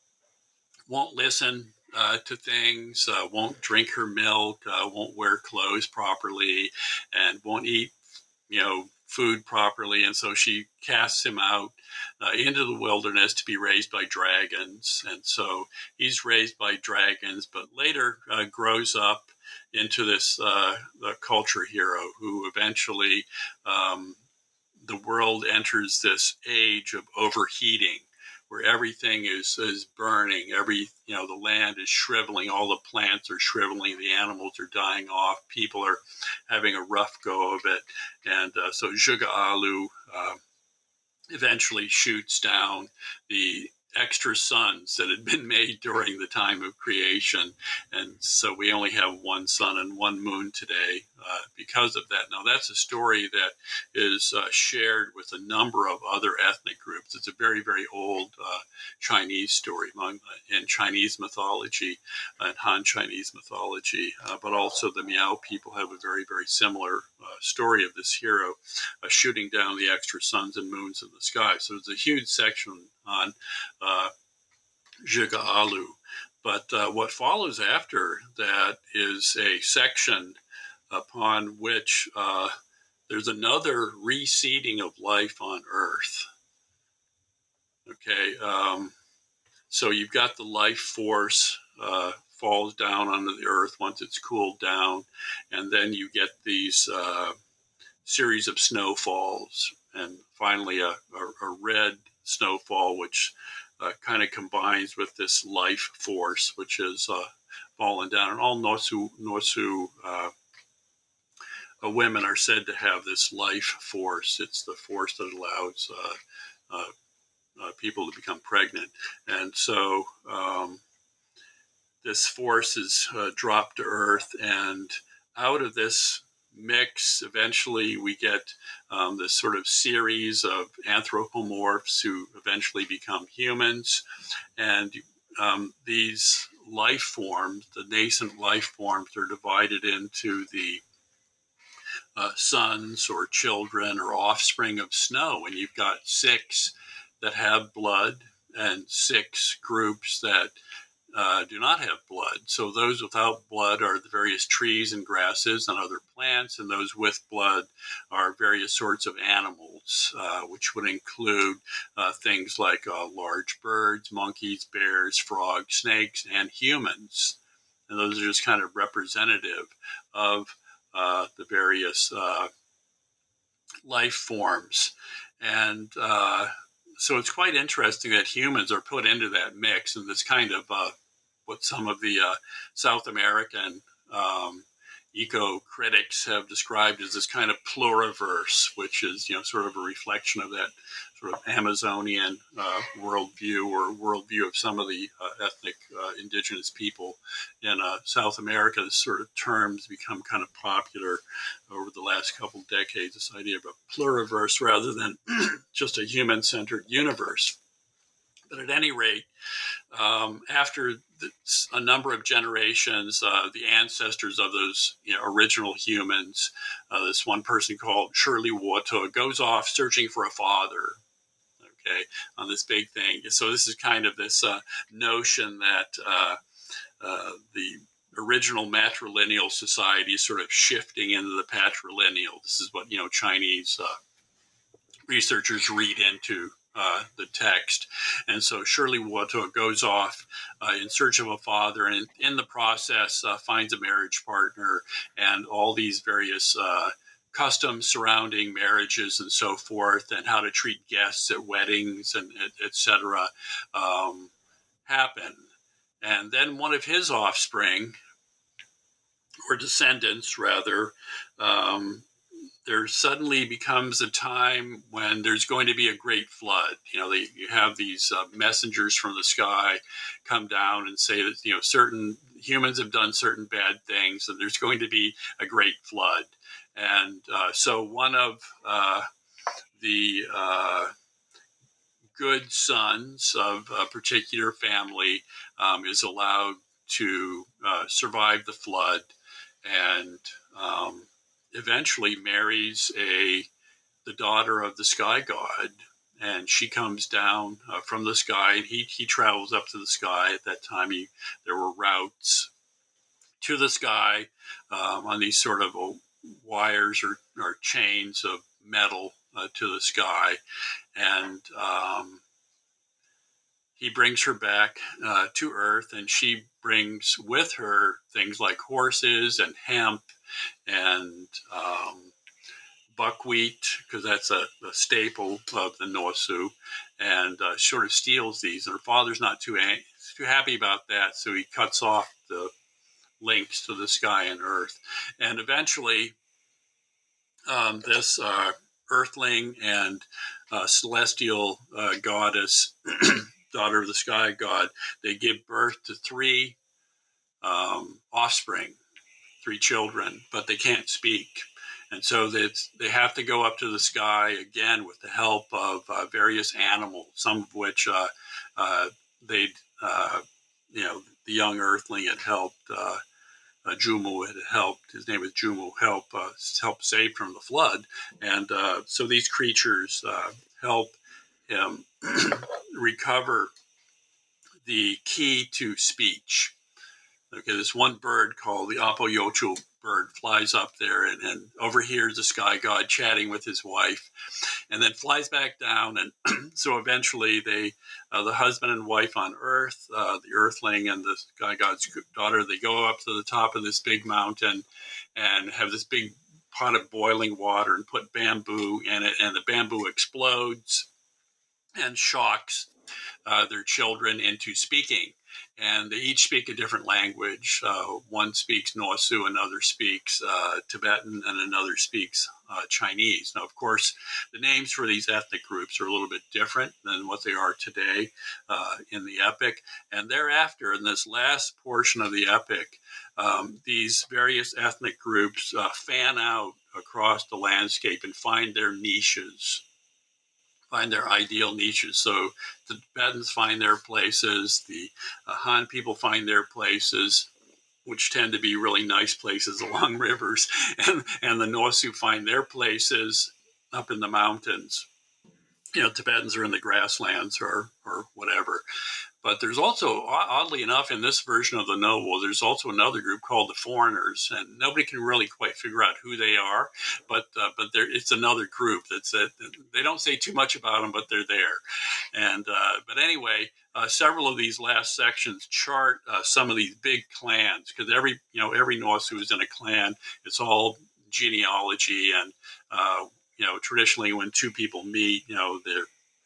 won't listen uh, to things, uh, won't drink her milk, uh, won't wear clothes properly, and won't eat, you know, food properly. And so she casts him out uh, into the wilderness to be raised by dragons. And so he's raised by dragons, but later uh, grows up into this uh, culture hero who eventually um, the world enters this age of overheating, where everything is, is burning, every, you know, the land is shriveling, all the plants are shriveling, the animals are dying off, people are having a rough go of it. And uh, so Zhuge Alu uh, eventually shoots down the extra suns that had been made during the time of creation. And so we only have one sun and one moon today uh, because of that. Now, that's a story that is uh, shared with a number of other ethnic groups. It's a very, very old uh, Chinese story among, in Chinese mythology and Han Chinese mythology, uh, but also the Miao people have a very, very similar uh, story of this hero uh, shooting down the extra suns and moons in the sky. So there's a huge section on uh, Zhuge Alu. But uh, what follows after that is a section upon which uh, there's another reseeding of life on Earth. Okay, um, so you've got the life force uh, falls down onto the Earth once it's cooled down, and then you get these uh, series of snowfalls, and finally a, a, a red snowfall, which uh, kind of combines with this life force, which has uh, fallen down. And all Norsu, Norsu uh, uh, women are said to have this life force. It's the force that allows uh, uh, uh, people to become pregnant. And so um, this force is uh, dropped to Earth, and out of this mix, eventually we get um, this sort of series of anthropomorphs who eventually become humans. And um, these life forms, the nascent life forms, are divided into the uh, sons or children or offspring of snow. And you've got six that have blood and six groups that Uh, do not have blood. So those without blood are the various trees and grasses and other plants, and those with blood are various sorts of animals, uh, which would include uh, things like uh, large birds, monkeys, bears, frogs, snakes, and humans. And those are just kind of representative of uh, the various uh, life forms. And uh, so it's quite interesting that humans are put into that mix, and this kind of uh, what some of the uh, South American um, eco-critics have described as this kind of pluriverse, which is, you know, sort of a reflection of that sort of Amazonian uh, worldview, or worldview of some of the uh, ethnic uh, indigenous people in uh, South America. This sort of terms become kind of popular over the last couple decades, this idea of a pluriverse rather than just a human-centered universe. But at any rate, um, after the, a number of generations, uh, the ancestors of those you know, original humans, uh, this one person called Shirley Water goes off searching for a father, okay, on this big thing. So this is kind of this uh, notion that uh, uh, the original matrilineal society is sort of shifting into the patrilineal. This is what, you know, Chinese uh, researchers read into Uh, the text. And so Shirley Water goes off uh, in search of a father, and in, in the process uh, finds a marriage partner, and all these various uh, customs surrounding marriages and so forth, and how to treat guests at weddings and et cetera um, happen. And then one of his offspring, or descendants rather, um, there suddenly becomes a time when there's going to be a great flood. You know, they, you have these uh, messengers from the sky come down and say that, you know, certain humans have done certain bad things, and there's going to be a great flood. And uh, so one of uh, the uh, good sons of a particular family um, is allowed to uh, survive the flood, and um, eventually marries a the daughter of the sky god, and she comes down uh, from the sky, and he he travels up to the sky. At that time, he there were routes to the sky um, on these sort of uh, wires or, or chains of metal uh, to the sky, and um, he brings her back uh, to Earth, and she brings with her things like horses and hemp and um, buckwheat, because that's a, a staple of the Norsu, and uh, sort of steals these. And her father's not too ang- too happy about that, so he cuts off the links to the sky and Earth. And eventually, um, this uh, Earthling and uh, celestial uh, goddess, daughter of the sky god, they give birth to three um, offspring, three children, but they can't speak. And so they they have to go up to the sky again with the help of uh, various animals, some of which uh, uh, they'd, uh, you know, the young Earthling had helped, uh, uh, Jumu had helped, his name was Jumu, help, uh, help save from the flood. And uh, so these creatures uh, help him recover the key to speech. Okay, this one bird called the Apoyochu bird flies up there and, and overhears the sky god chatting with his wife, and then flies back down. And so eventually they, uh, the husband and wife on Earth, uh, the Earthling and the sky god's daughter, they go up to the top of this big mountain and have this big pot of boiling water and put bamboo in it, and the bamboo explodes and shocks uh, their children into speaking. And they each speak a different language. Uh, one speaks Norsu, another speaks uh, Tibetan, and another speaks uh, Chinese. Now, of course, the names for these ethnic groups are a little bit different than what they are today uh, in the epic. And thereafter, in this last portion of the epic, um, these various ethnic groups uh, fan out across the landscape and find their niches, find their ideal niches. So the Tibetans find their places, the uh, Han people find their places, which tend to be really nice places along rivers, and, and the Norsu find their places up in the mountains. You know, Tibetans are in the grasslands or, or whatever. But there's also, oddly enough, in this version of the novel, there's also another group called the Foreigners, and nobody can really quite figure out who they are. But uh, but there, it's another group that's uh, they don't say too much about them, but they're there. And uh, but anyway, uh, several of these last sections chart uh, some of these big clans, because every you know every Norsu is in a clan. It's all genealogy, and uh, you know traditionally when two people meet, you know they're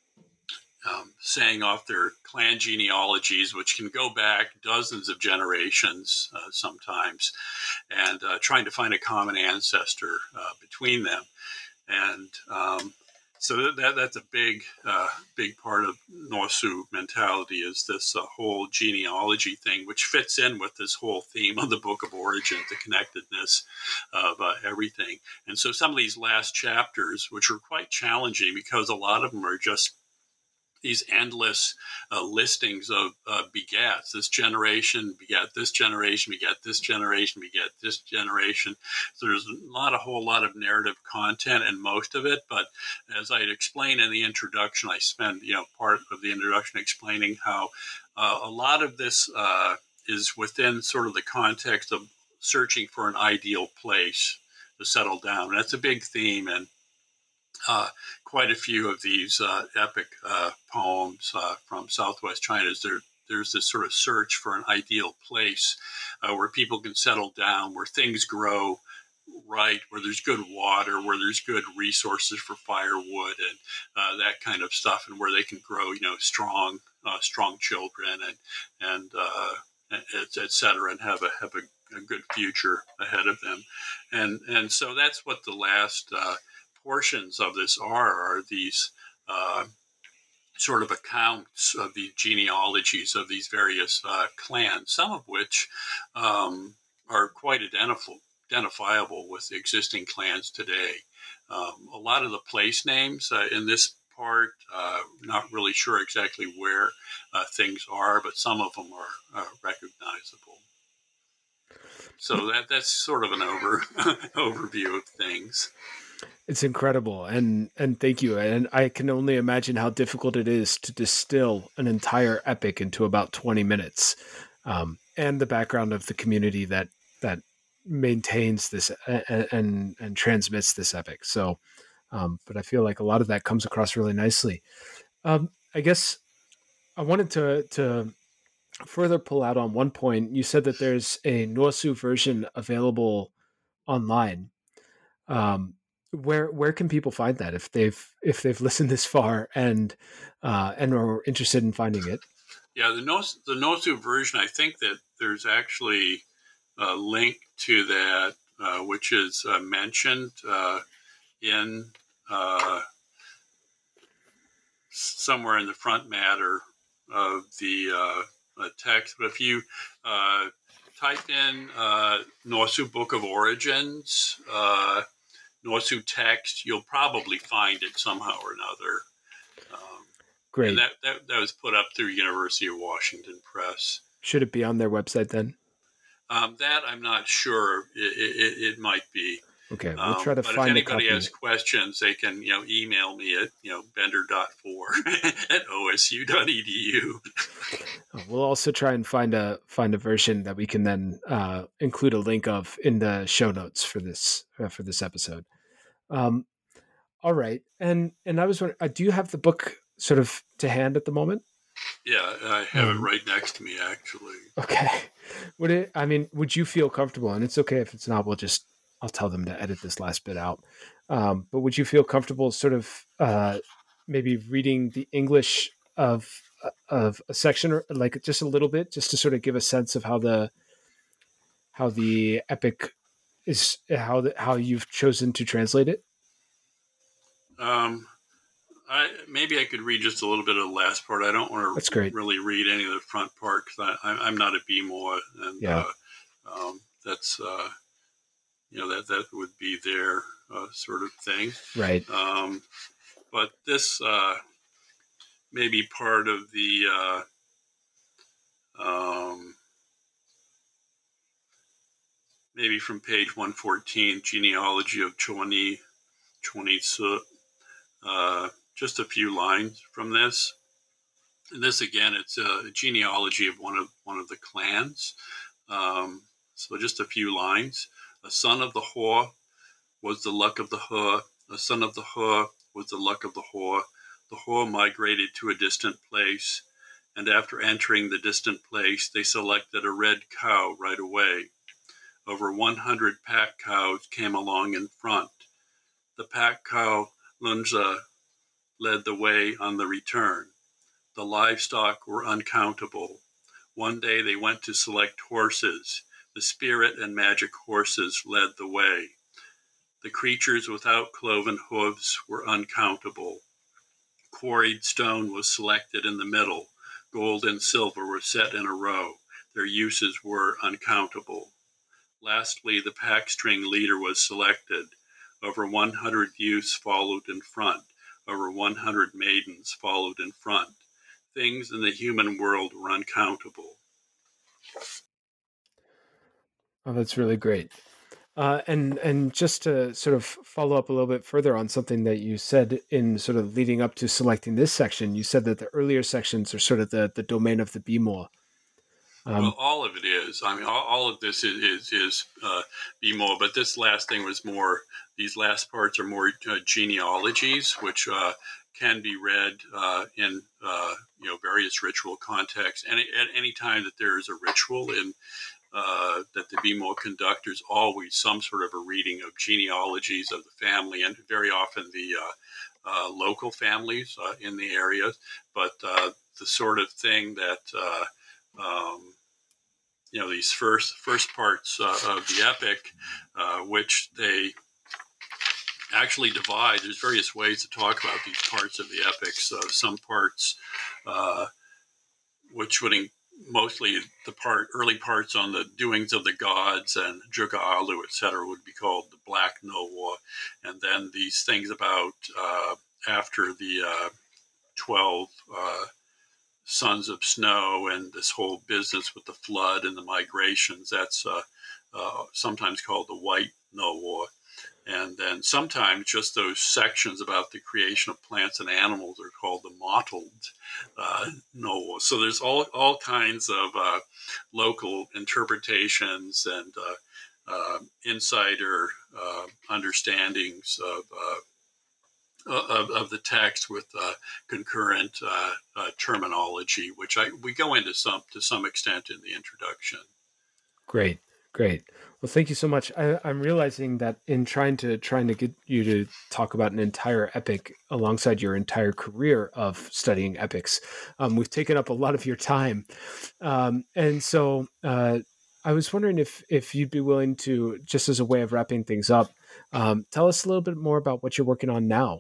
Um, saying off their clan genealogies, which can go back dozens of generations uh, sometimes, and uh, trying to find a common ancestor uh, between them. And um, so that that's a big, uh, big part of Norsu mentality, is this uh, whole genealogy thing, which fits in with this whole theme of the Book of Origins, the connectedness of uh, everything. And so some of these last chapters, which are quite challenging because a lot of them are just these endless uh, listings of uh, begats. This generation begat this generation, begat this generation, begat this generation. So there's not a whole lot of narrative content in most of it. But as I explained in the introduction, I spent you know part of the introduction explaining how uh, a lot of this uh, is within sort of the context of searching for an ideal place to settle down. And that's a big theme, and Uh, quite a few of these uh, epic uh, poems uh, from Southwest China. Is there, there's this sort of search for an ideal place uh, where people can settle down, where things grow right, where there's good water, where there's good resources for firewood and uh, that kind of stuff, and where they can grow, you know, strong, uh, strong children and and uh, et, et cetera, and have a have a, a good future ahead of them, and and so that's what the last. Uh, portions of this are are these uh, sort of accounts of the genealogies of these various uh, clans, some of which um, are quite identif- identifiable with existing clans today. Um, a lot of the place names uh, in this part, uh, not really sure exactly where uh, things are, but some of them are uh, recognizable. So that that's sort of an over overview of things. It's incredible, and and thank you. And I can only imagine how difficult it is to distill an entire epic into about twenty minutes, um, and the background of the community that that maintains this and and, and transmits this epic. So, um, but I feel like a lot of that comes across really nicely. Um, I guess I wanted to to further pull out on one point. You said that there's a Norsu version available online. Um, where where can people find that if they've if they've listened this far and uh, and are interested in finding it? Yeah, the Nos, the Nosu version, I think that there's actually a link to that, uh, which is uh, mentioned uh, in uh, somewhere in the front matter of the uh, text. But if you uh, type in uh, Nosu Book of Origins, uh, Nosu text, you'll probably find it somehow or another. Um, Great. And that, that, that was put up through University of Washington Press. Should it be on their website then? Um, that I'm not sure. It, it, it might be. Okay, we'll try to um, but find if a anybody copy. has questions, they can you know email me at you know bender dot four at o s u dot e d u. We'll also try and find a find a version that we can then uh, include a link of in the show notes for this uh, for this episode. Um, all right, and and I was wondering, uh, do you have the book sort of to hand at the moment? Yeah, I have Um, it right next to me, actually. Okay. Would it? I mean, would you feel comfortable? And it's okay if it's not. We'll just I'll tell them to edit this last bit out. Um, but would you feel comfortable, sort of, uh, maybe reading the English of of a section, or like just a little bit, just to sort of give a sense of how the how the epic is, how the, how you've chosen to translate it? Um, I maybe I could read just a little bit of the last part. I don't want That's to great. really read any of the front part because I'm not a B M O A, and Yeah. uh, um, that's uh, you know that that would be their uh, sort of thing. Right. Um, but this uh, may be part of the uh, um, maybe from page one fourteen, genealogy of Choni Choni Tzu. Uh, just a few lines from this. And this again, it's a genealogy of one of one of the clans. Um, so just a few lines. A son of the Hor was the luck of the Hor. A son of the Hor was the luck of the Hor. The Hor migrated to a distant place, and after entering the distant place, they selected a red cow right away. Over one hundred pack cows came along in front. The pack cow Lunza led the way on the return. The livestock were uncountable. One day they went to select horses. The spirit and magic horses led the way. The creatures without cloven hooves were uncountable. Quarried stone was selected in the middle. Gold and silver were set in a row. Their uses were uncountable. Lastly, the pack string leader was selected. Over one hundred youths followed in front. Over one hundred maidens followed in front. things in the human world were uncountable. Oh, that's really great. Uh, and and just to sort of follow up a little bit further on something that you said in sort of leading up to selecting this section, you said that the earlier sections are sort of the, the domain of the B-more. Um, well, all of it is. I mean, all, all of this is is, is uh, B-more, but this last thing was more. These last parts are more uh, genealogies, which uh, can be read uh, in uh, you know various ritual contexts. And at any time that there is a ritual in Uh, that the B-more conduct, there's always some sort of a reading of genealogies of the family, and very often the uh, uh, local families uh, in the area. But uh, the sort of thing that uh, um, you know these first first parts uh, of the epic, uh, which they actually divide. There's various ways to talk about these parts of the epics. Uh, some parts uh, which would in- mostly the part early parts on the doings of the gods and Jugaalu, et cetera, would be called the Black Noah, and then these things about uh, after the uh, twelve uh, sons of snow and this whole business with the flood and the migrations. That's uh, uh, sometimes called the White Noah. And then sometimes just those sections about the creation of plants and animals are called the mottled uh, Noah. So there's all all kinds of uh, local interpretations and uh, uh, insider uh, understandings of, uh, of of the text with uh, concurrent uh, uh, terminology, which I we go into some to some extent in the introduction. Great, great. Well, thank you so much. I, I'm realizing that in trying to trying to get you to talk about an entire epic alongside your entire career of studying epics, um, we've taken up a lot of your time, um, and so uh, I was wondering if if you'd be willing to, just as a way of wrapping things up, um, tell us a little bit more about what you're working on now.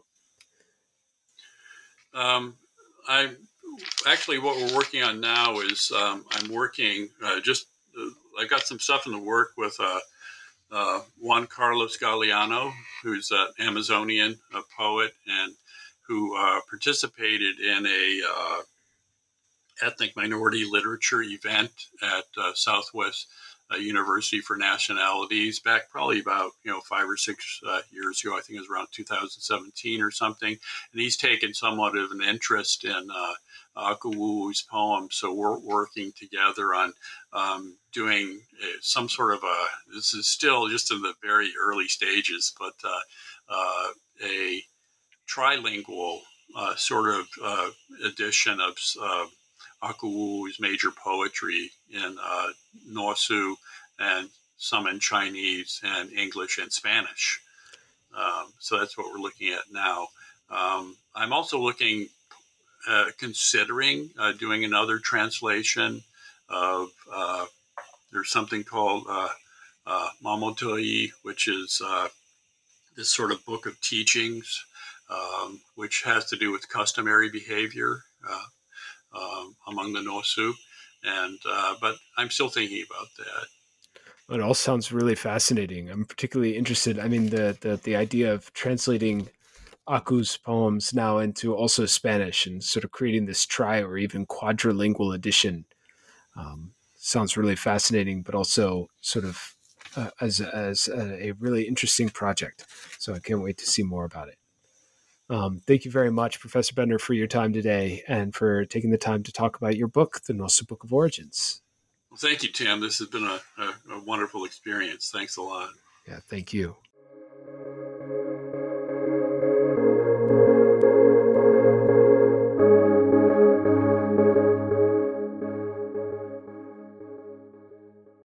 Um, I actually what we're working on now is um, I'm working uh, just. Uh, I got some stuff in the work with uh, uh, Juan Carlos Galeano, who's an Amazonian uh, poet and who uh, participated in a uh, ethnic minority literature event at uh, Southwest uh, University for Nationalities back probably about you know five or six uh, years ago. I think it was around two thousand seventeen or something. And he's taken somewhat of an interest in uh, Akuwu's poems, so we're working together on um, doing uh, some sort of a. This is still just in the very early stages, but uh, uh, a trilingual uh, sort of uh, edition of uh, Akuwu's major poetry in uh, Norsu and some in Chinese and English and Spanish. Um, so that's what we're looking at now. Um, I'm also looking, uh, considering uh, doing another translation of, uh, there's something called uh, uh, Mamotoi, which is uh, this sort of book of teachings, um, which has to do with customary behavior uh, um, among the Norsu. And uh, but I'm still thinking about that. It all sounds really fascinating. I'm particularly interested. I mean, the the, the idea of translating Aku's poems now into also Spanish and sort of creating this tri or even quadrilingual edition um, sounds really fascinating, but also sort of uh, as as a, a really interesting project. So I can't wait to see more about it. Um, thank you very much, Professor Bender, for your time today and for taking the time to talk about your book, The Nosu Book of Origins. Well, thank you, Tim. This has been a, a, a wonderful experience. Thanks a lot. Yeah, thank you.